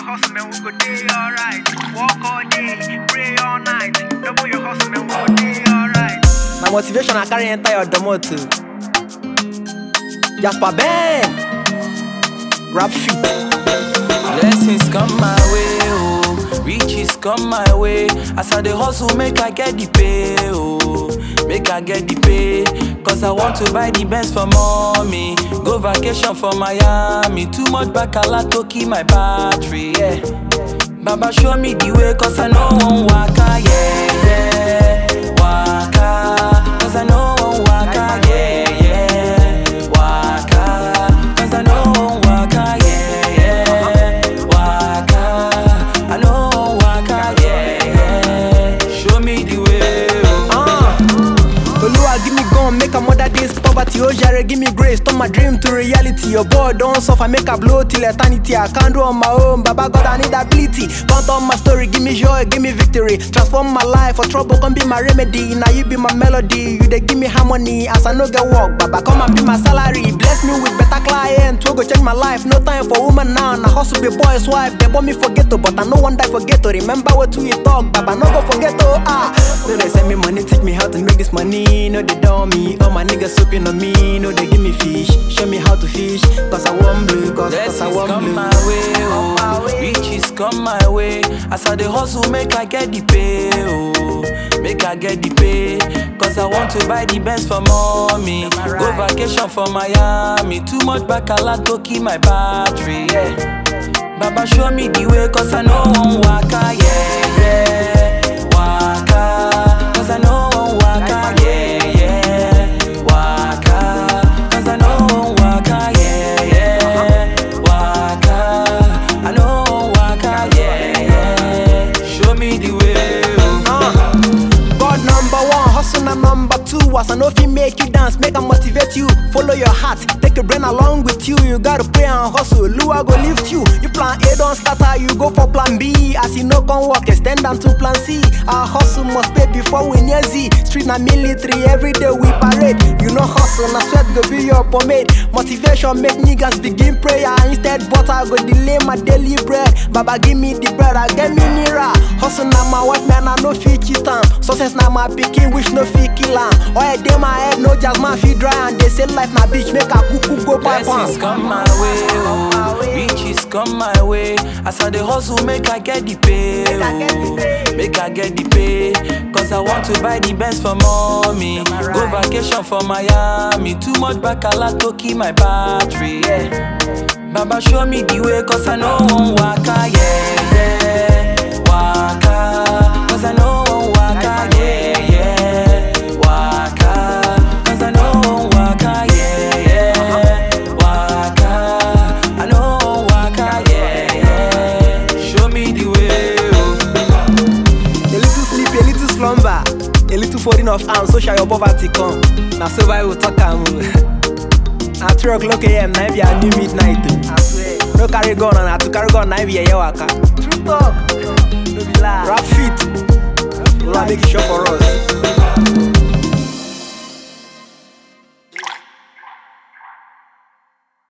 hustle, man, we go day alright. Walk all day, pray all night. Double your hustle, man, we go day alright. My motivation I carry enter your domo too. Jasper Ben, rap fit. Blessings come my way, oh. Riches come my way. As I dey hustle, make I get the pay, oh. Make I get the pay. Cause I want to buy the Benz for mommy. Go vacation for Miami. Too much bacala to keep my battery, yeah. Baba show me the way, cause I know one waka, yeah, yeah. Waka, cause I know one waka, yeah, yeah. Waka, cause I know one waka, yeah, yeah. Waka, I know one waka, yeah, yeah. Show me the way, Oluwa give me gun, make a mother days poverty. Oh Jare, give me grace, turn my dream to reality. Your boy don't suffer, make a blow till eternity. I can't do on my own, Baba God I need ability. Count on my story, give me joy, give me victory. Transform my life, for trouble come be my remedy. Now you be my melody, you they give me harmony. As I no get work, Baba come and be my salary. Bless me with better clients, we go change my life. No time for woman now, I hustle be boy's wife. They want me forget to, but I no one die forget to. Remember what we talk, Baba no go forget to. No they send me money, teach me how to make this money. No they down me, all my niggas soaping on me. No they give me fish, show me how to fish. Cause I want blue, cause I want come blue. my way, oh. Riches come my way. As I dey hustle, make I get the pay, oh. Make I get the pay. Cause I want to buy the Benz for mommy. Go vacation for Miami. Too much bacala to keep my battery, yeah. Baba show me the way, cause I know one waka, yeah, yeah. Waka, cause I know one waka, yeah, yeah. Waka, cause I know one waka, yeah, yeah. Waka, I know one waka, yeah, yeah. Show me the way, God number one, hustle na number two. As I know if he make you dance, make I motivate you. Follow your heart, take your brain along with you. You gotta pray and hustle, Lua go lift you. You plan A don't scatter, you go for plan B. As you know can work, extend down to plan C. Our hustle must pay before we near Z. Street na military, every day we parade. You know hustle, na sweat go be your pomade. Motivation make niggas begin prayer. Instead butter go delay my daily bread. Baba give me the bread, I get me nearer. Hustle na my wife, man I no fit cheat am. Success na my pikin, wish no fit kill am. Oil dey my head, no just man fit dry. And they say life na bitch, make a cuckoo go pipe am. blessings come my way, oh. Riches come my way. As I dey hustle, make I get the pay, oh. Make I get the pay. Cause I want to buy the Benz for mommy. Go vacation for Miami. Too much bacala to keep my battery, yeah. Baba show me the way, cause I know one waka, yeah, yeah. Waka, cause I know one waka, yeah, yeah. Waka, cause I know one waka, yeah, yeah. Waka, I know one waka, yeah, yeah. Show me the way, A little sleep, a little slumber, a little folding of arms, so shall your poverty come. Now so I will talk am. At 3 o'clock AM, 9 be a new midnight. I swear. No carry gun and I to carry gun 9 be a waka. True talk. No be lie. Rap fit. We'll make it sure for us.